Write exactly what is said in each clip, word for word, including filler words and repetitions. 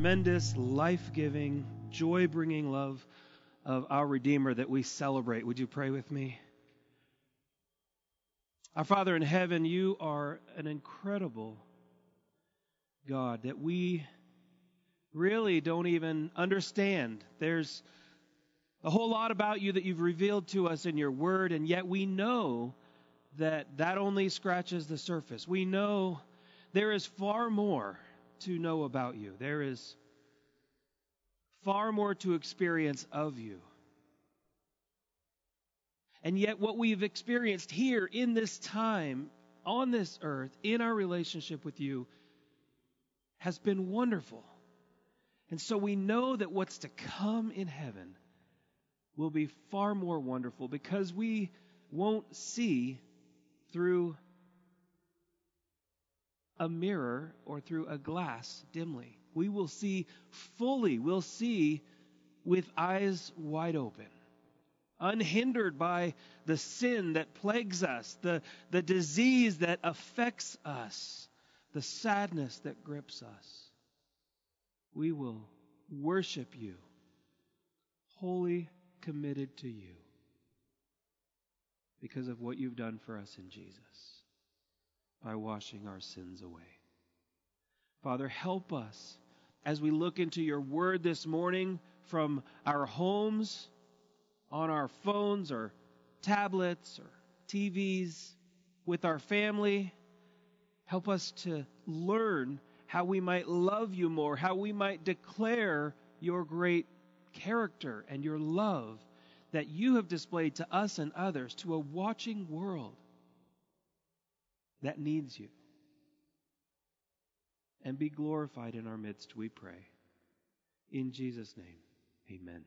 tremendous, life-giving, joy-bringing love of our Redeemer that we celebrate. Would you pray with me? Our Father in heaven, you are an incredible God that we really don't even understand. There's a whole lot about you that you've revealed to us in your word, and yet we know that that only scratches the surface. We know there is far more to know about you. There is far more to experience of you. And yet what we've experienced here in this time, on this earth, in our relationship with you, has been wonderful. And so we know that what's to come in heaven will be far more wonderful because we won't see through a mirror or through a glass dimly. We will see fully. We'll see with eyes wide open, unhindered by the sin that plagues us, the, the disease that affects us, the sadness that grips us. We will worship you, wholly committed to you, because of what you've done for us in Jesus, by washing our sins away. Father, help us as we look into your word this morning from our homes, on our phones or tablets or T Vs, with our family. Help us to learn how we might love you more, how we might declare your great character and your love that you have displayed to us and others, to a watching world that needs you. And be glorified in our midst, we pray. In Jesus' name, amen.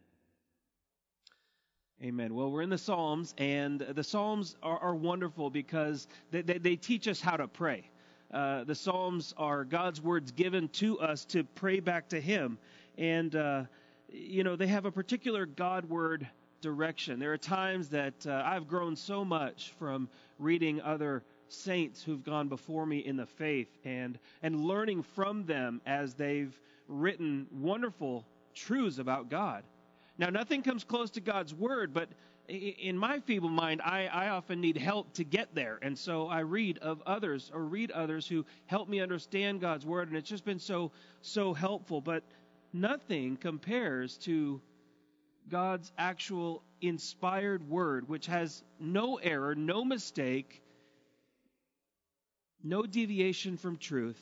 Amen. Well, we're in the Psalms, and the Psalms are, are wonderful because they, they, they teach us how to pray. Uh, the Psalms are God's words given to us to pray back to Him. And, uh, you know, they have a particular God-word direction. There are times that uh, I've grown so much from reading other saints who've gone before me in the faith and and learning from them as they've written wonderful truths about God. Now, nothing comes close to God's word, but in my feeble mind, I, I often need help to get there. And so I read of others or read others who help me understand God's word, and it's just been so, so helpful. But nothing compares to God's actual inspired word, which has no error, no mistake, no deviation from truth.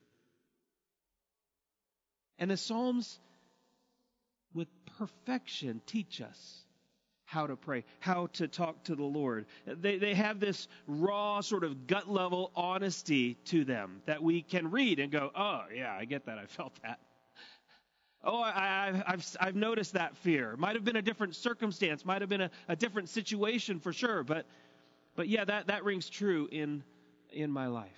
And the Psalms, with perfection, teach us how to pray, how to talk to the Lord. They, they have this raw, sort of gut-level honesty to them that we can read and go, oh, yeah, I get that. I felt that. Oh, I, I, I've, I've noticed that fear. Might have been a different circumstance, might have been a, a different situation for sure, but but yeah, that, that rings true in in my life.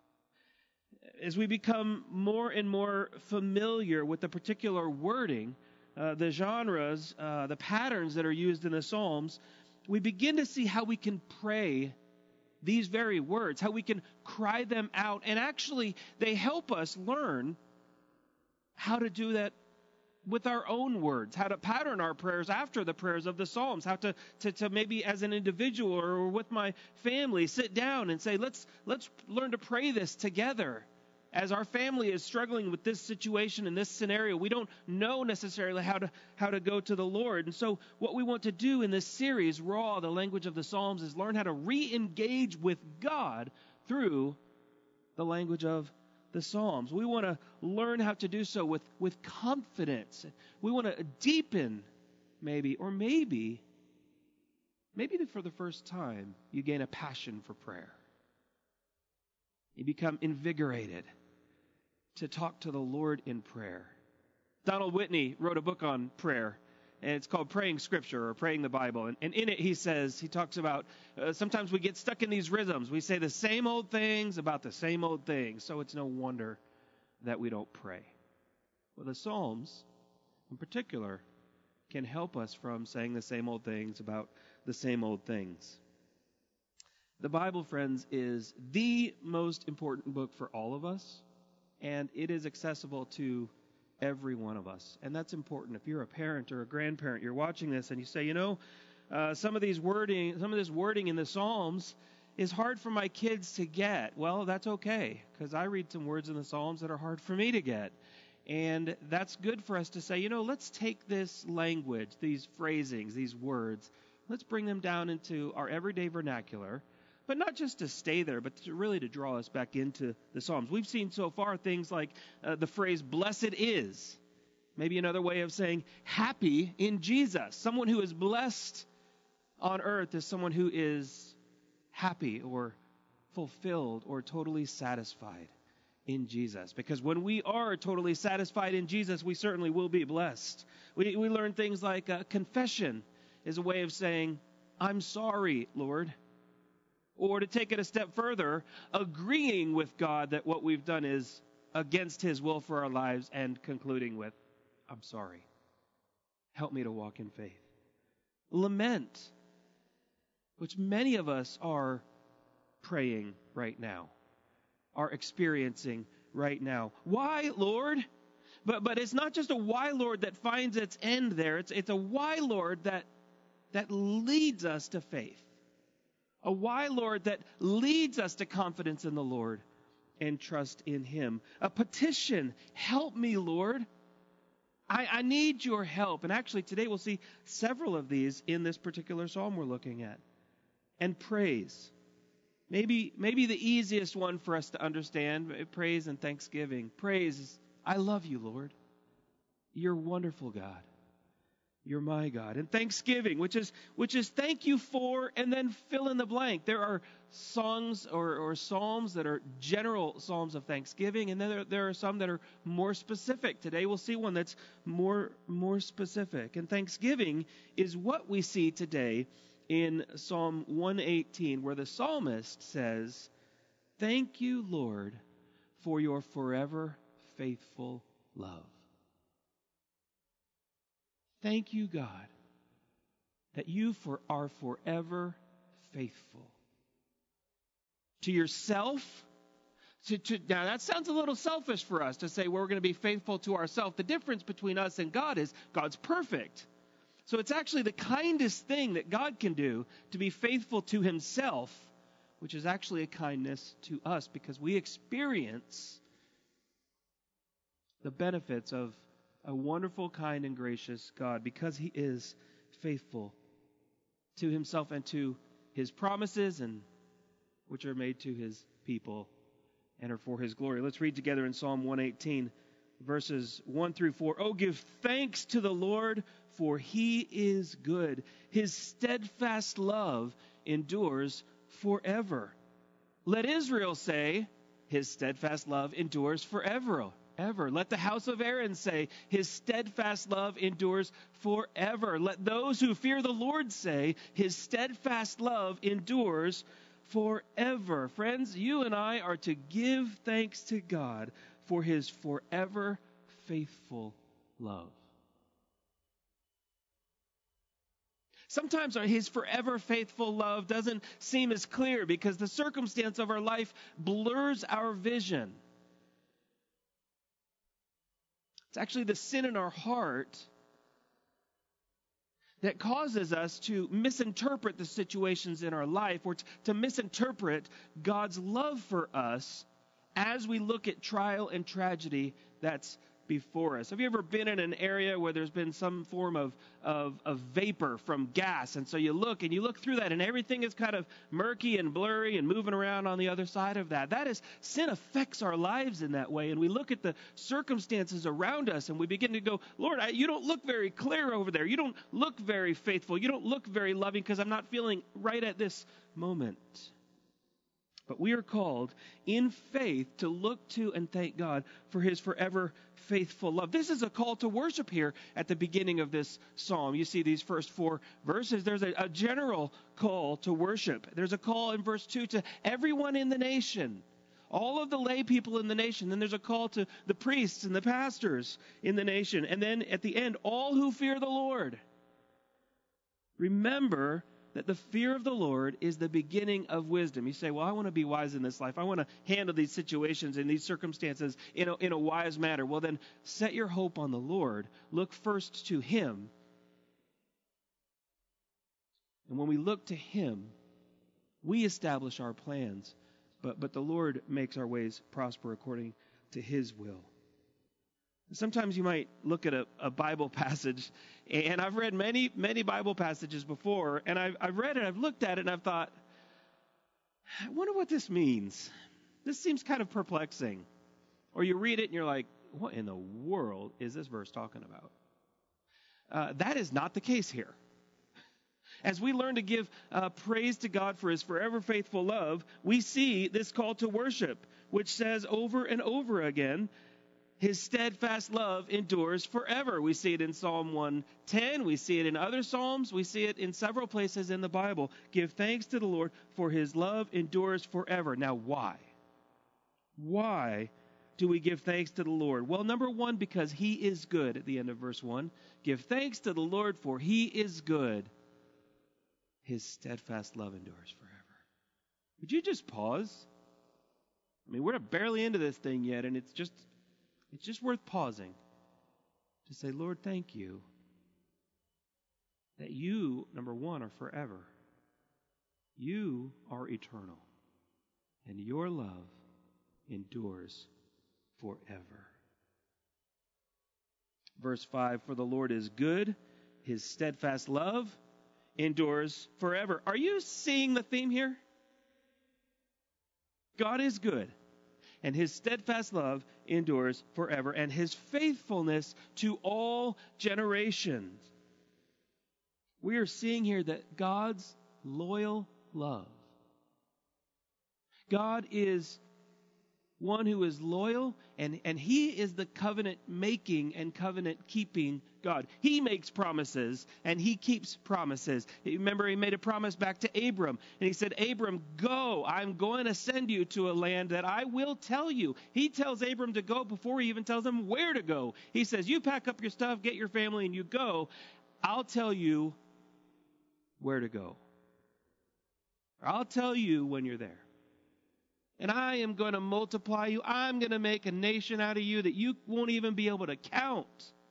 As we become more and more familiar with the particular wording, uh, the genres, uh, the patterns that are used in the Psalms, we begin to see how we can pray these very words, how we can cry them out, and actually they help us learn how to do that with our own words, how to pattern our prayers after the prayers of the Psalms, how to, to, to maybe as an individual or with my family sit down and say, let's let's learn to pray this together. As our family is struggling with this situation and this scenario, we don't know necessarily how to how to go to the Lord. And so what we want to do in this series, Raw, the language of the Psalms, is learn how to re-engage with God through the language of the Psalms. We want to learn how to do so with, with confidence. We want to deepen, maybe, or maybe, maybe for the first time, you gain a passion for prayer. You become invigorated to talk to the Lord in prayer. Donald Whitney wrote a book on prayer, and it's called Praying Scripture or Praying the Bible. And, and in it he says, he talks about uh, sometimes we get stuck in these rhythms. We say the same old things about the same old things, so it's no wonder that we don't pray. Well, the Psalms, in particular, can help us from saying the same old things about the same old things. The Bible, friends, is the most important book for all of us, and it is accessible to every one of us. And that's important. If you're a parent or a grandparent, you're watching this and you say, you know, uh, some of these wording, some of this wording in the Psalms is hard for my kids to get. Well, that's okay, because I read some words in the Psalms that are hard for me to get. And that's good for us to say, you know, let's take this language, these phrasings, these words, let's bring them down into our everyday vernacular, but not just to stay there, but to really to draw us back into the Psalms. We've seen so far things like uh, the phrase, blessed is. Maybe another way of saying happy in Jesus. Someone who is blessed on earth is someone who is happy or fulfilled or totally satisfied in Jesus. Because when we are totally satisfied in Jesus, we certainly will be blessed. We, we learn things like uh, confession is a way of saying, I'm sorry, Lord. Or to take it a step further, agreeing with God that what we've done is against His will for our lives and concluding with, I'm sorry. Help me to walk in faith. Lament, which many of us are praying right now, are experiencing right now. Why, Lord? But but it's not just a why, Lord, that finds its end there. It's it's a why, Lord, that that leads us to faith. A why, Lord, that leads us to confidence in the Lord and trust in Him. A petition, help me, Lord. I, I need your help. And actually, today we'll see several of these in this particular psalm we're looking at. And praise. Maybe, maybe the easiest one for us to understand, praise and thanksgiving. Praise is, I love you, Lord. You're wonderful, God. You're my God. And thanksgiving, which is which is thank you for, and then fill in the blank. There are songs or, or psalms that are general psalms of thanksgiving, and then there, there are some that are more specific. Today we'll see one that's more, more specific. And thanksgiving is what we see today in Psalm one eighteen, where the psalmist says, thank you, Lord, for your forever faithful love. Thank you, God, that you for, are forever faithful. To yourself, to, to, now that sounds a little selfish for us to say we're going to be faithful to ourselves. The difference between us and God is God's perfect. So it's actually the kindest thing that God can do to be faithful to Himself, which is actually a kindness to us because we experience the benefits of a wonderful, kind, and gracious God because He is faithful to Himself and to His promises, and which are made to His people and are for His glory. Let's read together in Psalm one eighteen, verses one through four. Oh, give thanks to the Lord, for He is good. His steadfast love endures forever. Let Israel say, His steadfast love endures forever. Ever. Let the house of Aaron say, His steadfast love endures forever. Let those who fear the Lord say, His steadfast love endures forever. Friends, you and I are to give thanks to God for His forever faithful love. Sometimes His forever faithful love doesn't seem as clear because the circumstance of our life blurs our vision. It's actually the sin in our heart that causes us to misinterpret the situations in our life, or to misinterpret God's love for us as we look at trial and tragedy that's before us. Have you ever been in an area where there's been some form of, of, of vapor from gas? And so you look and you look through that and everything is kind of murky and blurry and moving around on the other side of that. That is, sin affects our lives in that way. And we look at the circumstances around us and we begin to go, Lord, I, you don't look very clear over there. You don't look very faithful. You don't look very loving because I'm not feeling right at this moment. But we are called in faith to look to and thank God for His forever faithful love. This is a call to worship here at the beginning of this psalm. You see these first four verses. There's a, a general call to worship. There's a call in verse two to everyone in the nation, all of the lay people in the nation. Then there's a call to the priests and the pastors in the nation. And then at the end, all who fear the Lord. Remember that the fear of the Lord is the beginning of wisdom. You say, well, I want to be wise in this life. I want to handle these situations and these circumstances in a, in a wise manner. Well, then set your hope on the Lord. Look first to Him. And when we look to Him, we establish our plans. But, but the Lord makes our ways prosper according to His will. Sometimes you might look at a, a Bible passage, and I've read many, many Bible passages before, and I've, I've read it, I've looked at it, and I've thought, I wonder what this means. This seems kind of perplexing. Or you read it, and you're like, what in the world is this verse talking about? Uh, that is not the case here. As we learn to give uh, praise to God for His forever faithful love, we see this call to worship, which says over and over again, His steadfast love endures forever. We see it in Psalm one ten. We see it in other Psalms. We see it in several places in the Bible. Give thanks to the Lord, for His love endures forever. Now, why? Why do we give thanks to the Lord? Well, number one, because He is good at the end of verse one. Give thanks to the Lord, for He is good. His steadfast love endures forever. Would you just pause? I mean, we're barely into this thing yet, and it's just... It's just worth pausing to say, Lord, thank you that you, number one, are forever. You are eternal, and your love endures forever. Verse five, for the Lord is good, His steadfast love endures forever. Are you seeing the theme here? God is good. And His steadfast love endures forever, and His faithfulness to all generations. We are seeing here that God's loyal love. God is one who is loyal, and, and He is the covenant-making and covenant-keeping God. He makes promises, and He keeps promises. Remember, He made a promise back to Abram, and He said, Abram, go, I'm going to send you to a land that I will tell you. He tells Abram to go before He even tells him where to go. He says, you pack up your stuff, get your family, and you go. I'll tell you where to go. Or I'll tell you when you're there. And I am going to multiply you. I'm going to make a nation out of you that you won't even be able to count.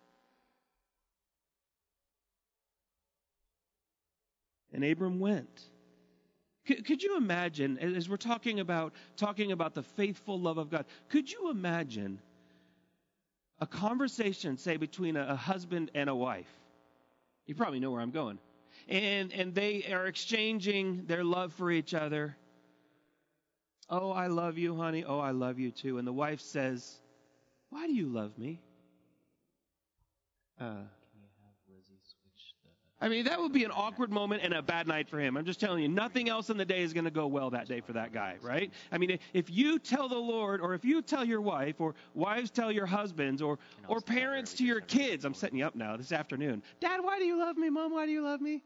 And Abram went. Could, could you imagine, as we're talking about talking about the faithful love of God, could you imagine a conversation, say, between a, a husband and a wife? You probably know where I'm going. And and they are exchanging their love for each other. Oh, I love you, honey. Oh, I love you too. And the wife says, why do you love me? Uh, Can you have Lizzie switch the... I mean, that would be an awkward moment and a bad night for him. I'm just telling you, nothing else in the day is going to go well that day for that guy, right? I mean, if you tell the Lord, or if you tell your wife, or wives tell your husbands, or, or parents to your kids, I'm setting you up now this afternoon. Dad, why do you love me? Mom, why do you love me?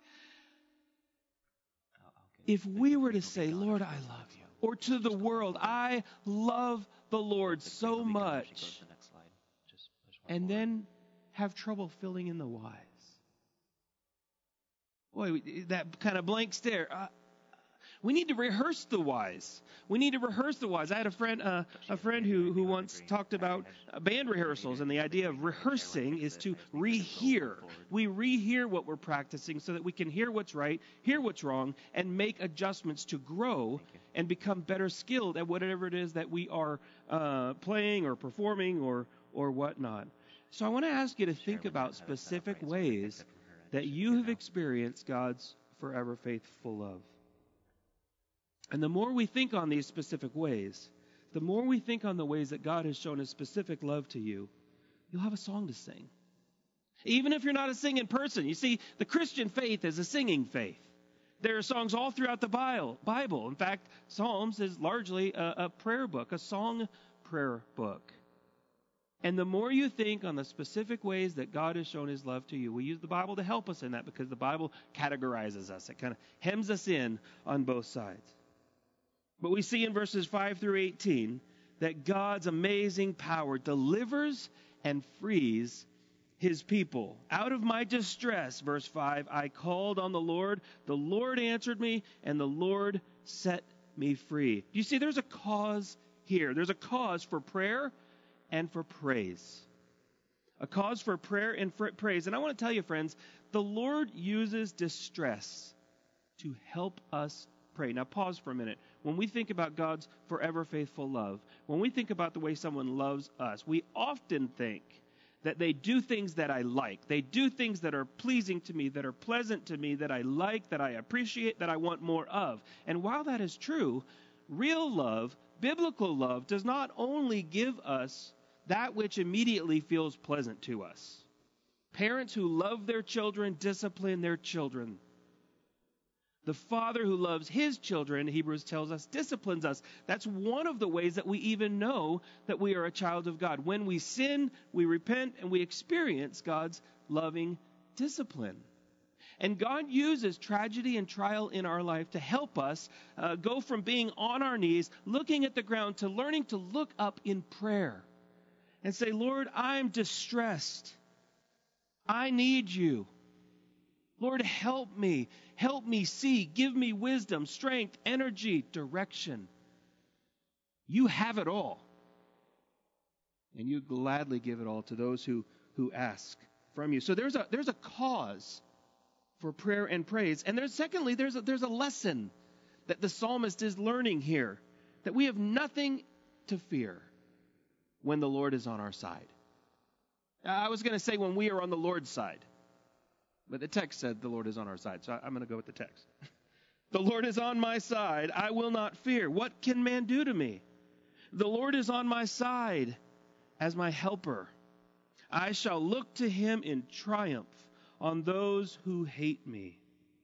If we were to say, Lord, I love you, or to the world, I love the Lord so much, and then have trouble filling in the whys. Boy, that kind of blank stare. Uh, we need to rehearse the whys. We need to rehearse the whys. I had a friend, uh, a friend who, who once talked about uh, band rehearsals, and the idea of rehearsing is to rehear. We rehear what we're practicing so that we can hear what's right, hear what's wrong, and make adjustments to grow and become better skilled at whatever it is that we are uh, playing or performing or or whatnot. So I want to ask you to think about specific ways that you have experienced God's forever faithful love. And the more we think on these specific ways, the more we think on the ways that God has shown His specific love to you, you'll have a song to sing. Even if you're not a singing person. You see, the Christian faith is a singing faith. There are songs all throughout the Bible. In fact, Psalms is largely a, a prayer book, a song prayer book. And the more you think on the specific ways that God has shown His love to you, we use the Bible to help us in that because the Bible categorizes us. It kind of hems us in on both sides. But we see in verses five through eighteen that God's amazing power delivers and frees his people. Out of my distress, verse five, I called on the Lord. The Lord answered me, and the Lord set me free. You see, there's a cause here. There's a cause for prayer and for praise. A cause for prayer and for praise. And I want to tell you, friends, the Lord uses distress to help us pray. Now pause for a minute. When we think about God's forever faithful love, when we think about the way someone loves us, we often think that they do things that I like. They do things that are pleasing to me, that are pleasant to me, that I like, that I appreciate, that I want more of. And while that is true, real love, biblical love, does not only give us that which immediately feels pleasant to us. Parents who love their children discipline their children. The father who loves his children, Hebrews tells us, disciplines us. That's one of the ways that we even know that we are a child of God. When we sin, we repent, and we experience God's loving discipline. And God uses tragedy and trial in our life to help us uh, go from being on our knees, looking at the ground, to learning to look up in prayer and say, Lord, I'm distressed. I need you. Lord, help me. Help me see. Give me wisdom, strength, energy, direction. You have it all. And you gladly give it all to those who, who ask from you. So there's a there's a cause for prayer and praise. And there's secondly, there's a, there's a lesson that the psalmist is learning here, that we have nothing to fear when the Lord is on our side. I was going to say when we are on the Lord's side. But the text said the Lord is on our side, so I'm going to go with the text. The Lord is on my side. I will not fear. What can man do to me? The Lord is on my side as my helper. I shall look to him in triumph on those who hate me.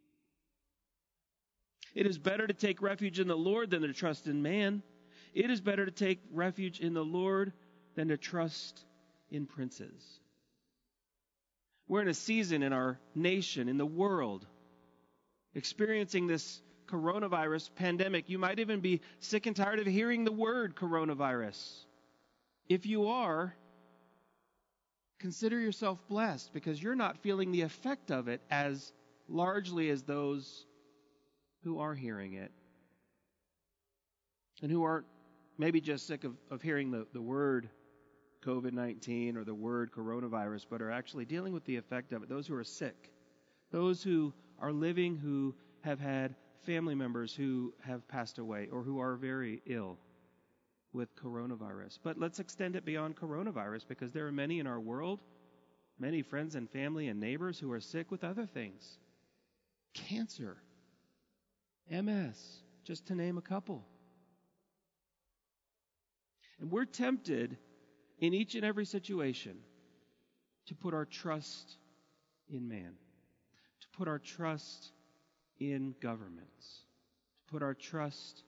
It is better to take refuge in the Lord than to trust in man. It is better to take refuge in the Lord than to trust in princes. We're in a season in our nation, in the world, experiencing this coronavirus pandemic. You might even be sick and tired of hearing the word coronavirus. If you are, consider yourself blessed because you're not feeling the effect of it as largely as those who are hearing it and who aren't maybe just sick of, of hearing the, the word covid nineteen or the word coronavirus, but are actually dealing with the effect of it. Those who are sick, those who are living, who have had family members who have passed away or who are very ill with coronavirus. But let's extend it beyond coronavirus because there are many in our world, many friends and family and neighbors who are sick with other things. Cancer, M S, just to name a couple. And we're tempted in each and every situation to put our trust in man, to put our trust in governments, to put our trust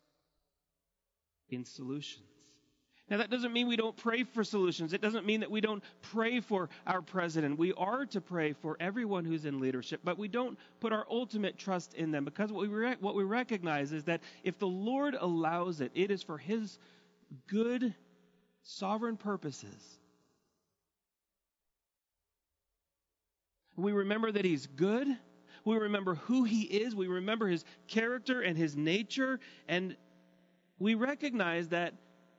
in solutions. Now, that doesn't mean we don't pray for solutions. It doesn't mean that we don't pray for our president. We are to pray for everyone who's in leadership, but we don't put our ultimate trust in them because what we re- what we recognize is that if the Lord allows it, it is for his good sovereign purposes. We remember that he's good. We remember who he is. We remember his character and his nature. And we recognize that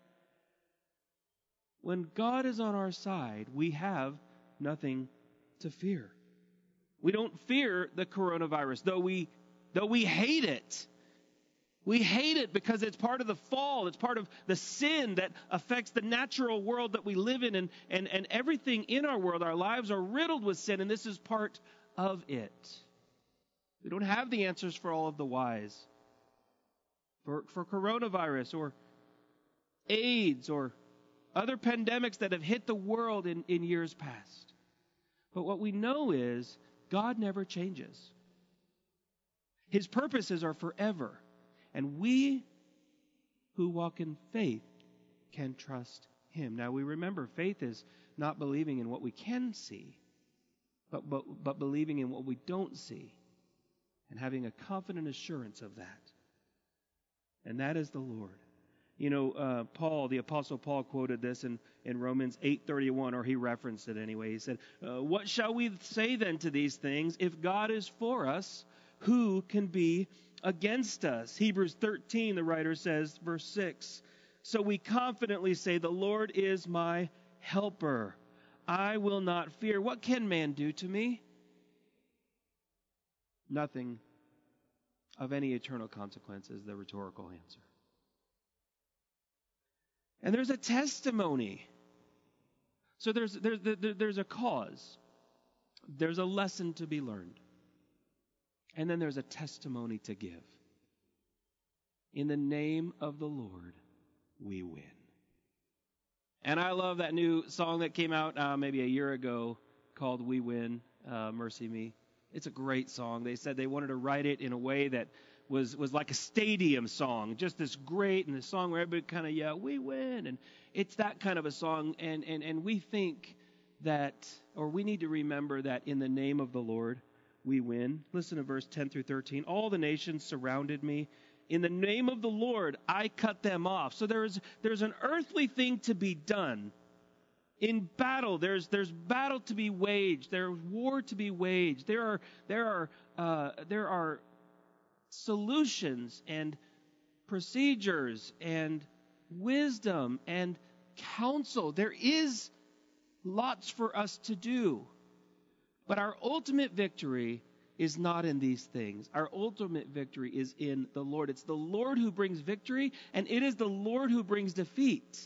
when God is on our side, we have nothing to fear. We don't fear the coronavirus, though we, though we hate it. We hate it because it's part of the fall. It's part of the sin that affects the natural world that we live in. And, and, and everything in our world, our lives are riddled with sin, and this is part of it. We don't have the answers for all of the whys. For, for coronavirus or AIDS or other pandemics that have hit the world in, in years past. But what we know is God never changes. His purposes are forever. And we who walk in faith can trust him. Now we remember faith is not believing in what we can see, but, but, but believing in what we don't see and having a confident assurance of that. And that is the Lord. You know, uh, Paul, the Apostle Paul quoted this in, in Romans eight thirty-one, or he referenced it anyway. He said, uh, what shall we say then to these things? If God is for us, who can be against us? Hebrews thirteen, the writer says, verse six, so we confidently say, the Lord is my helper. I will not fear. What can man do to me? Nothing of any eternal consequence is the rhetorical answer. And there's a testimony. So there's, there's, there's a cause. There's a lesson to be learned. And then there's a testimony to give. In the name of the Lord, we win. And I love that new song that came out uh, maybe a year ago called We Win, uh, Mercy Me. It's a great song. They said they wanted to write it in a way that was was like a stadium song, just this great, and the song where everybody kind of, yeah, we win. And it's that kind of a song. And, and, and we think that, or we need to remember that in the name of the Lord, we win. Listen to verse ten through thirteen. All the nations surrounded me. In the name of the Lord, I cut them off. So there's there's an earthly thing to be done. In battle, there's there's battle to be waged. There's war to be waged. There are there are uh, there are solutions and procedures and wisdom and counsel. There is lots for us to do. But our ultimate victory is not in these things. Our ultimate victory is in the Lord. It's the Lord who brings victory, and it is the Lord who brings defeat.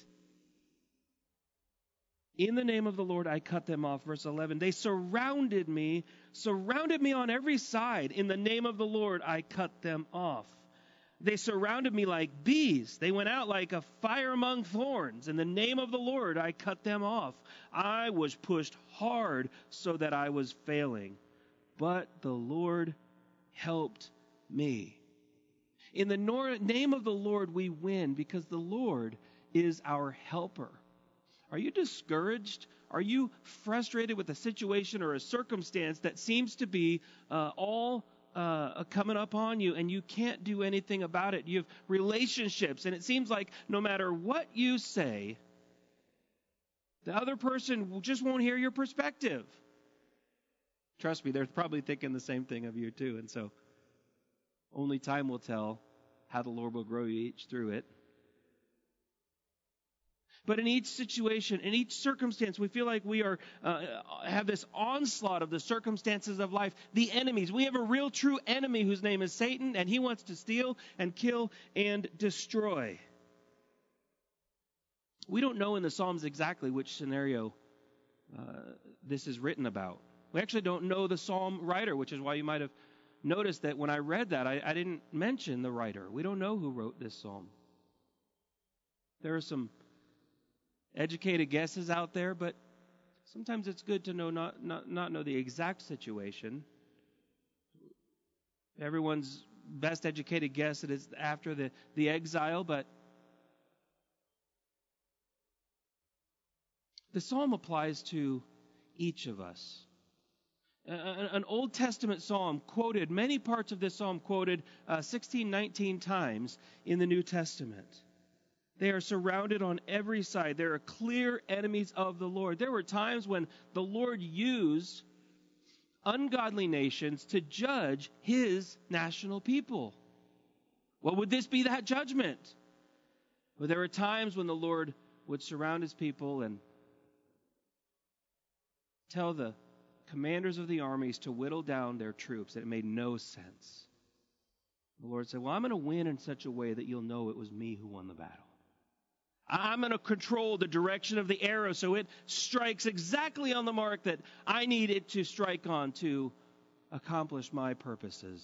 In the name of the Lord, I cut them off. Verse eleven, they surrounded me, surrounded me on every side. In the name of the Lord, I cut them off. They surrounded me like bees. They went out like a fire among thorns. In the name of the Lord, I cut them off. I was pushed hard so that I was failing. But the Lord helped me. In the nor- name of the Lord, we win because the Lord is our helper. Are you discouraged? Are you frustrated with a situation or a circumstance that seems to be uh, all uh, coming up on you and you can't do anything about it? You have relationships, and it seems like no matter what you say, the other person just won't hear your perspective. Trust me, they're probably thinking the same thing of you too. And so only time will tell how the Lord will grow you each through it. But in each situation, in each circumstance, we feel like we are uh, have this onslaught of the circumstances of life, the enemies. We have a real true enemy whose name is Satan, and he wants to steal and kill and destroy. We don't know in the Psalms exactly which scenario uh, this is written about. We actually don't know the psalm writer, which is why you might have noticed that when I read that, I, I didn't mention the writer. We don't know who wrote this psalm. There are some educated guesses out there, but sometimes it's good to know not, not, not know the exact situation. Everyone's best educated guess it is after the, the exile, but the psalm applies to each of us. An Old Testament psalm quoted, many parts of this psalm quoted uh, sixteen, nineteen times in the New Testament. They are surrounded on every side. They are clear enemies of the Lord. There were times when the Lord used ungodly nations to judge his national people. Well, would this be that judgment? Well, there were times when the Lord would surround his people and tell the commanders of the armies to whittle down their troops. It made no sense. The Lord said, well, I'm going to win in such a way that you'll know it was me who won the battle. I'm going to control the direction of the arrow so it strikes exactly on the mark that I need it to strike on to accomplish my purposes.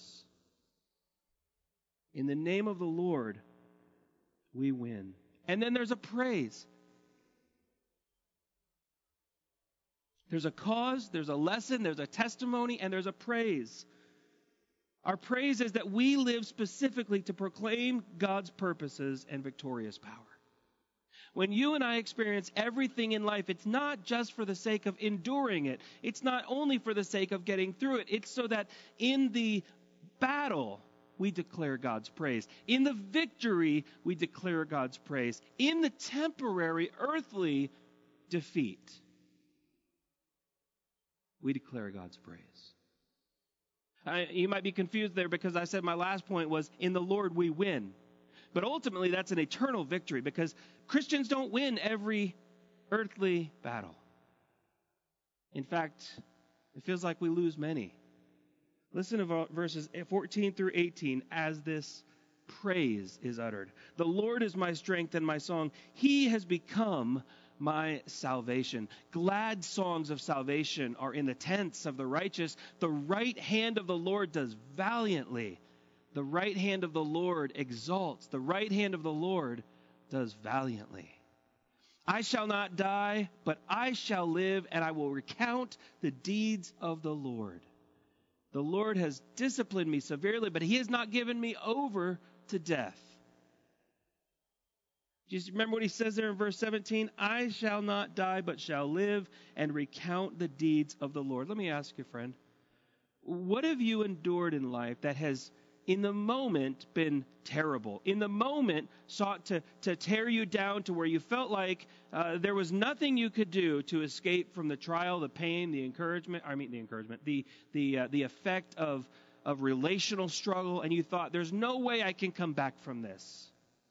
In the name of the Lord, we win. And then there's a praise. There's a cause, there's a lesson, there's a testimony, and there's a praise. Our praise is that we live specifically to proclaim God's purposes and victorious power. When you and I experience everything in life, it's not just for the sake of enduring it. It's not only for the sake of getting through it. It's so that in the battle, we declare God's praise. In the victory, we declare God's praise. In the temporary, earthly defeat, we declare God's praise. I, you might be confused there because I said my last point was, in the Lord we win. But ultimately, that's an eternal victory because Christians don't win every earthly battle. In fact, it feels like we lose many. Listen to verses fourteen through eighteen as this praise is uttered. The Lord is my strength and my song. He has become my salvation. Glad songs of salvation are in the tents of the righteous. The right hand of the Lord does valiantly. The right hand of the Lord exalts. The right hand of the Lord does valiantly. I shall not die, but I shall live, and I will recount the deeds of the Lord. The Lord has disciplined me severely, but he has not given me over to death. Do you remember what he says there in verse seventeen? I shall not die, but shall live and recount the deeds of the Lord. Let me ask you, friend, what have you endured in life that has, in the moment, been terrible? In the moment, sought to, to tear you down to where you felt like uh, there was nothing you could do to escape from the trial, the pain, the encouragement, I mean the encouragement, the the uh, the effect of, of relational struggle, and you thought, there's no way I can come back from this.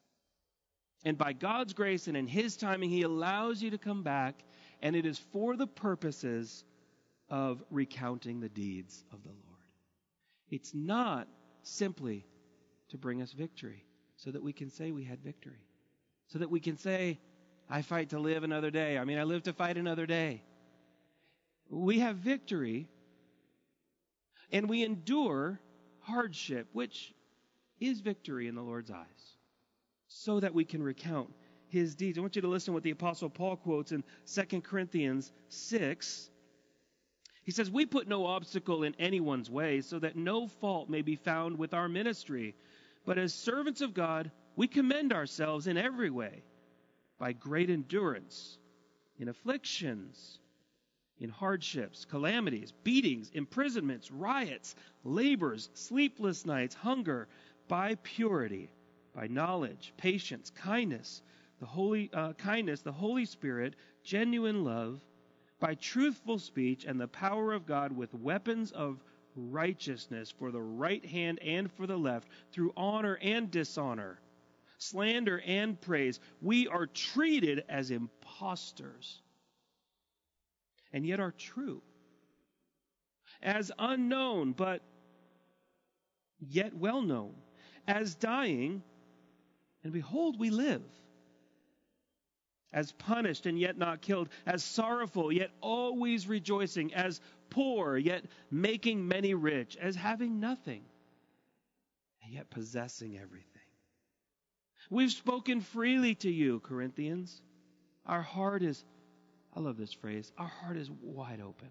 And by God's grace and in his timing, he allows you to come back, and it is for the purposes of recounting the deeds of the Lord. It's not simply to bring us victory so that we can say we had victory, so that we can say, I fight to live another day. I mean, I live to fight another day. We have victory, and we endure hardship, which is victory in the Lord's eyes, so that we can recount his deeds. I want you to listen to what the Apostle Paul quotes in Second Corinthians six. He says, we put no obstacle in anyone's way so that no fault may be found with our ministry. But as servants of God, we commend ourselves in every way by great endurance, in afflictions, in hardships, calamities, beatings, imprisonments, riots, labors, sleepless nights, hunger, by purity, by knowledge, patience, kindness, the holy uh, kindness, the Holy Spirit, genuine love, by truthful speech and the power of God with weapons of righteousness for the right hand and for the left, through honor and dishonor, slander and praise. We are treated as impostors, and yet are true, as unknown, but yet well known, as dying, and behold, we live, as punished and yet not killed, as sorrowful yet always rejoicing, as poor yet making many rich, as having nothing and yet possessing everything. We've spoken freely to you, Corinthians. Our heart is, I love this phrase, our heart is wide open.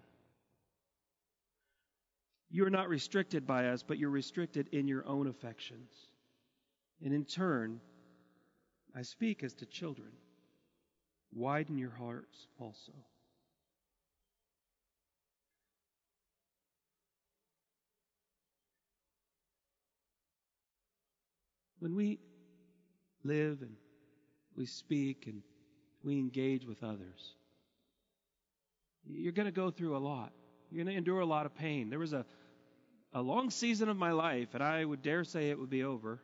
You're not restricted by us, but you're restricted in your own affections. And in turn, I speak as to children. Widen your hearts also. When we live and we speak and we engage with others, you're going to go through a lot. You're going to endure a lot of pain. There was a, a long season of my life, and I would dare say it would be over.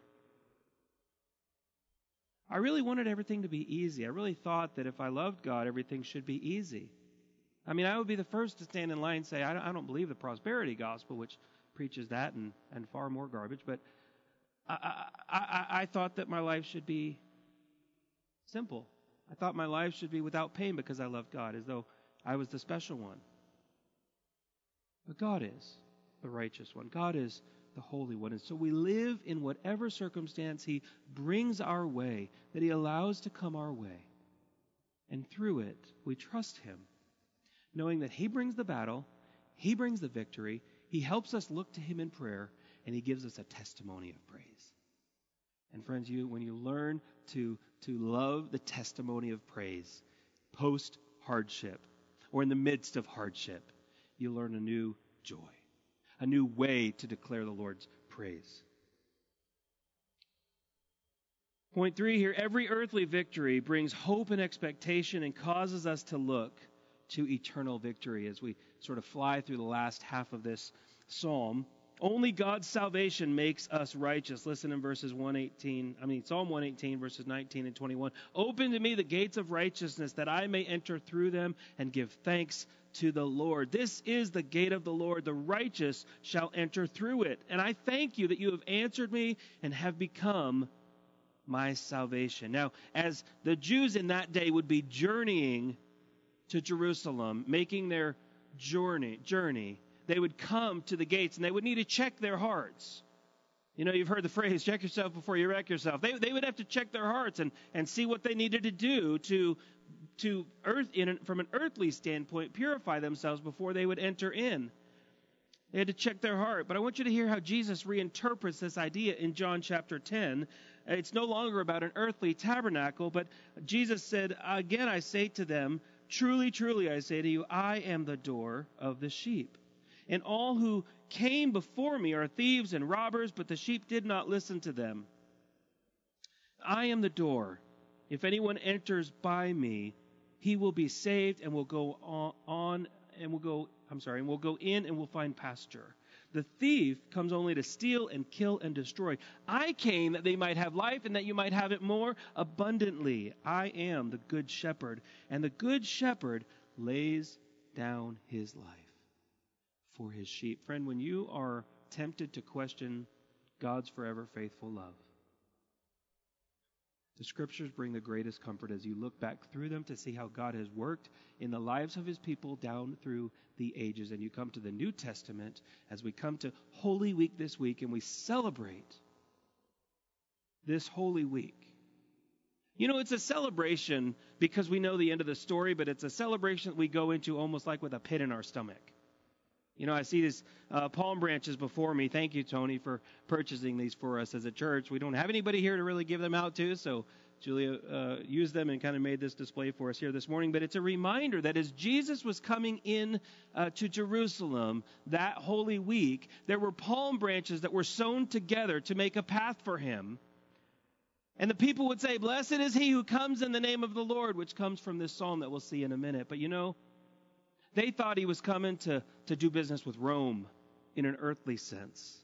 I really wanted everything to be easy. I really thought that if I loved God, everything should be easy. I mean, I would be the first to stand in line and say, I don't, I don't believe the prosperity gospel, which preaches that and, and far more garbage, but I, I, I, I thought that my life should be simple. I thought my life should be without pain because I loved God, as though I was the special one. But God is the righteous one. God is the Holy One. And so we live in whatever circumstance he brings our way, that he allows to come our way. And through it, we trust him, knowing that he brings the battle, he brings the victory, he helps us look to him in prayer, and he gives us a testimony of praise. And friends, you when you learn to, to love the testimony of praise post-hardship, or in the midst of hardship, you learn a new joy, a new way to declare the Lord's praise. Point three here, every earthly victory brings hope and expectation and causes us to look to eternal victory as we sort of fly through the last half of this psalm. Only God's salvation makes us righteous. Listen in verses one eighteen, I mean Psalm one eighteen, verses nineteen and twenty-one. Open to me the gates of righteousness, that I may enter through them and give thanks to the Lord. This is the gate of the Lord. The righteous shall enter through it. And I thank you that you have answered me and have become my salvation. Now, as the Jews in that day would be journeying to Jerusalem, making their journey, journey, they would come to the gates and they would need to check their hearts. You know, you've heard the phrase, check yourself before you wreck yourself. They, they would have to check their hearts and, and see what they needed to do to, to earth, in, from an earthly standpoint, purify themselves before they would enter in. They had to check their heart. But I want you to hear how Jesus reinterprets this idea in John chapter ten. It's no longer about an earthly tabernacle, but Jesus said, again I say to them, truly, truly I say to you, I am the door of the sheep. And all who came before me are thieves and robbers, but the sheep did not listen to them. I am the door. If anyone enters by me, he will be saved and will go on, on and will go, I'm sorry, and will go in and will find pasture. The thief comes only to steal and kill and destroy. I came that they might have life and that you might have it more abundantly. I am the good shepherd, and the good shepherd lays down his life for his sheep. Friend, when you are tempted to question God's forever faithful love, the Scriptures bring the greatest comfort as you look back through them to see how God has worked in the lives of his people down through the ages. And you come to the New Testament as we come to Holy Week this week and we celebrate this Holy Week. You know, it's a celebration because we know the end of the story, but it's a celebration that we go into almost like with a pit in our stomach. You know, I see these uh, palm branches before me. Thank you, Tony, for purchasing these for us as a church. We don't have anybody here to really give them out to, so Julia uh, used them and kind of made this display for us here this morning. But it's a reminder that as Jesus was coming in uh, to Jerusalem that Holy Week, there were palm branches that were sewn together to make a path for him. And the people would say, blessed is he who comes in the name of the Lord, which comes from this psalm that we'll see in a minute. But you know, they thought he was coming to, to do business with Rome in an earthly sense.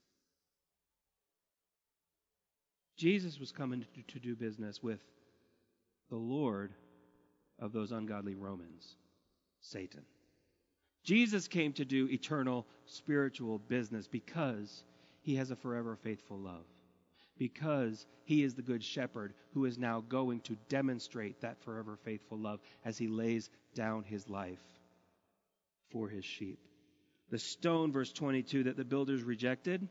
Jesus was coming to, to do business with the Lord of those ungodly Romans, Satan. Jesus came to do eternal spiritual business because he has a forever faithful love. Because he is the good shepherd who is now going to demonstrate that forever faithful love as he lays down his life for his sheep. The stone, verse twenty-two, that the builders rejected,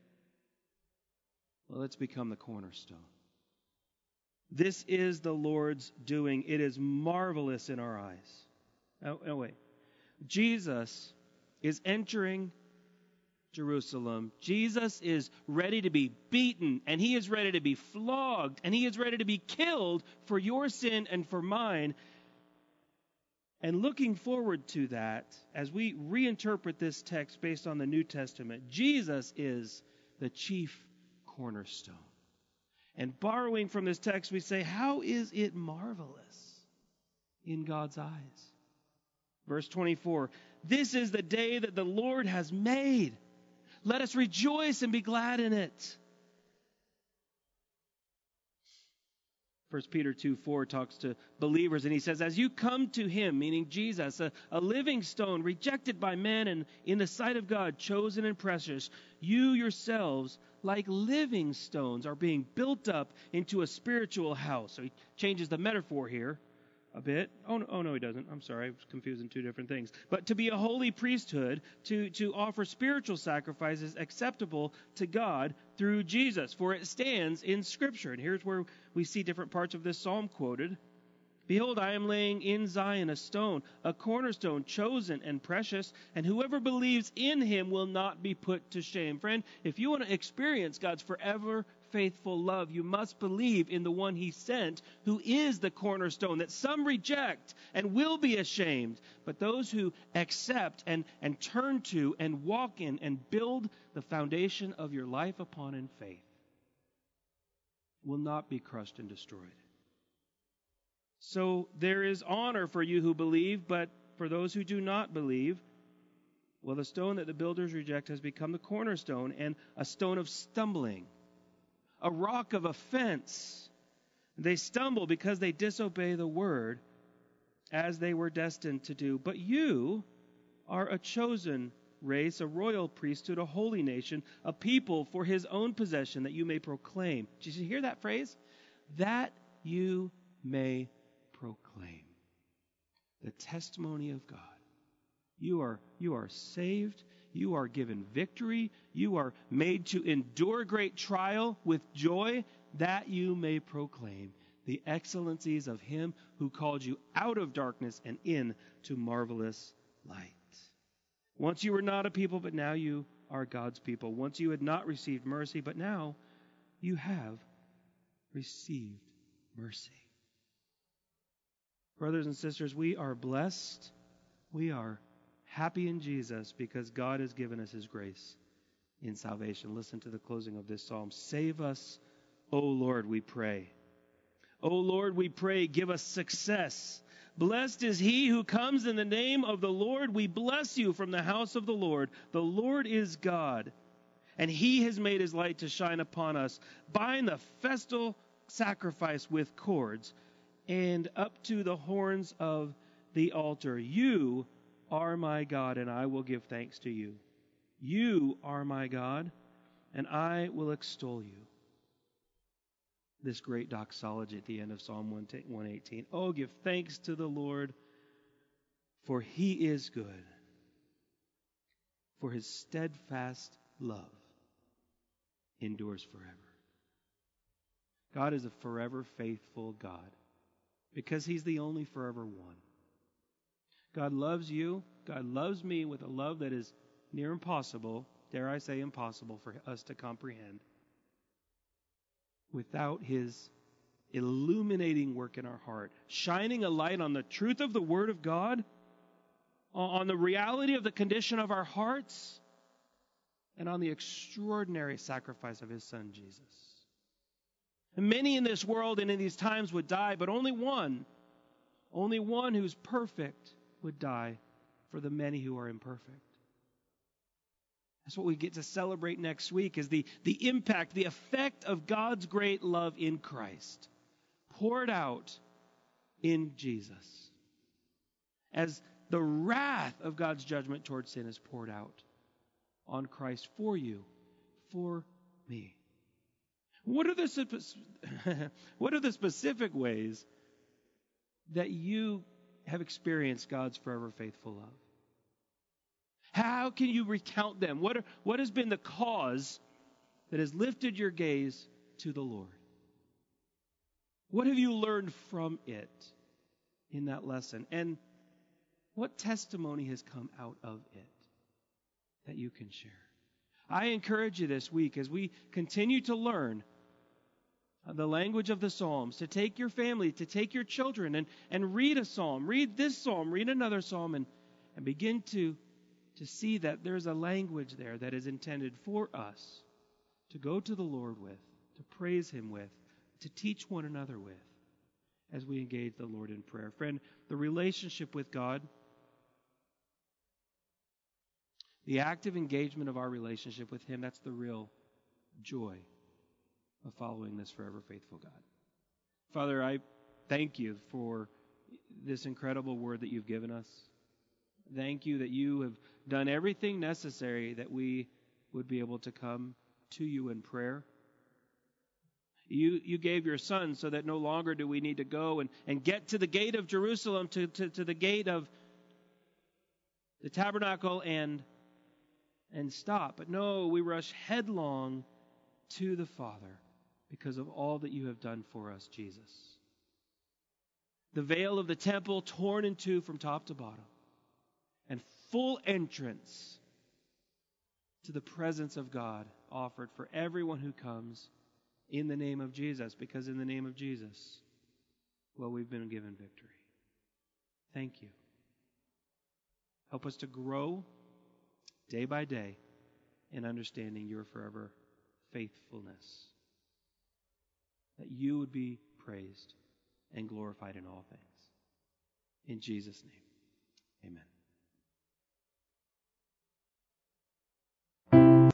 well, it's become the cornerstone. This is the Lord's doing. It is marvelous in our eyes. Oh, oh wait. Jesus is entering Jerusalem. Jesus is ready to be beaten, and he is ready to be flogged, and he is ready to be killed for your sin and for mine. And looking forward to that, as we reinterpret this text based on the New Testament, Jesus is the chief cornerstone. And borrowing from this text, we say, how is it marvelous in God's eyes? Verse twenty-four, this is the day that the Lord has made. Let us rejoice and be glad in it. First Peter two four talks to believers, and he says, as you come to him, meaning Jesus, a, a living stone, rejected by men and in the sight of God, chosen and precious, you yourselves, like living stones, are being built up into a spiritual house. So he changes the metaphor here a bit. Oh, no, oh, no, he doesn't. I'm sorry. I was confusing two different things. But to be a holy priesthood, to, to offer spiritual sacrifices acceptable to God through Jesus. For it stands in Scripture. And here's where we see different parts of this psalm quoted. Behold, I am laying in Zion a stone, a cornerstone, chosen and precious, and whoever believes in him will not be put to shame. Friend, if you want to experience God's forever faithful love, you must believe in the one he sent, who is the cornerstone that some reject and will be ashamed, but those who accept and, and turn to and walk in and build the foundation of your life upon in faith. will not be crushed and destroyed. So there is honor for you who believe, but for those who do not believe, well, the stone that the builders reject has become the cornerstone and a stone of stumbling, a rock of offense. They stumble because they disobey the word as they were destined to do. But you are a chosen race, a royal priesthood, a holy nation, a people for his own possession, that you may proclaim. Did you hear that phrase? That you may proclaim the testimony of God. You are, you are saved. You are given victory. You are made to endure great trial with joy, that you may proclaim the excellencies of him who called you out of darkness and into marvelous light. Once you were not a people, but now you are God's people. Once you had not received mercy, but now you have received mercy. Brothers and sisters, we are blessed. We are happy in Jesus because God has given us his grace in salvation. Listen to the closing of this psalm. Save us, O Lord, we pray. O Lord, we pray, give us success. Blessed is he who comes in the name of the Lord. We bless you from the house of the Lord. The Lord is God, and he has made his light to shine upon us. Bind the festal sacrifice with cords and up to the horns of the altar. You are my God, and I will give thanks to you. You are my God, and I will extol you. This great doxology at the end of Psalm one eighteen. Oh, give thanks to the Lord, for he is good, for his steadfast love endures forever. God is a forever faithful God because he's the only forever one. God loves you. God loves me with a love that is near impossible, dare I say impossible for us to comprehend, without his illuminating work in our heart, shining a light on the truth of the Word of God, on the reality of the condition of our hearts, and on the extraordinary sacrifice of his Son, Jesus. And many in this world and in these times would die, but only one, only one who's perfect would die for the many who are imperfect. That's what we get to celebrate next week, is the, the impact, the effect of God's great love in Christ, poured out in Jesus, as the wrath of God's judgment towards sin is poured out on Christ for you, for me. What are the, what are the specific ways that you have experienced God's forever faithful love? How can you recount them? What, are, what has been the cause that has lifted your gaze to the Lord? What have you learned from it in that lesson? And what testimony has come out of it that you can share? I encourage you this week, as we continue to learn the language of the Psalms, to take your family, to take your children and, and read a psalm, read this psalm, read another psalm, and, and begin to to see that there's a language there that is intended for us to go to the Lord with, to praise him with, to teach one another with, as we engage the Lord in prayer. Friend, the relationship with God, the active engagement of our relationship with him, that's the real joy of following this forever faithful God. Father, I thank you for this incredible word that you've given us. Thank you that you have done everything necessary that we would be able to come to you in prayer. You you gave your Son so that no longer do we need to go and, and get to the gate of Jerusalem, to, to, to the gate of the tabernacle and, and stop. But no, we rush headlong to the Father because of all that you have done for us, Jesus. The veil of the temple torn in two from top to bottom, and full entrance to the presence of God offered for everyone who comes in the name of Jesus, because in the name of Jesus, well, we've been given victory. Thank you. Help us to grow day by day in understanding your forever faithfulness. that you would be praised and glorified in all things. In Jesus' name, amen.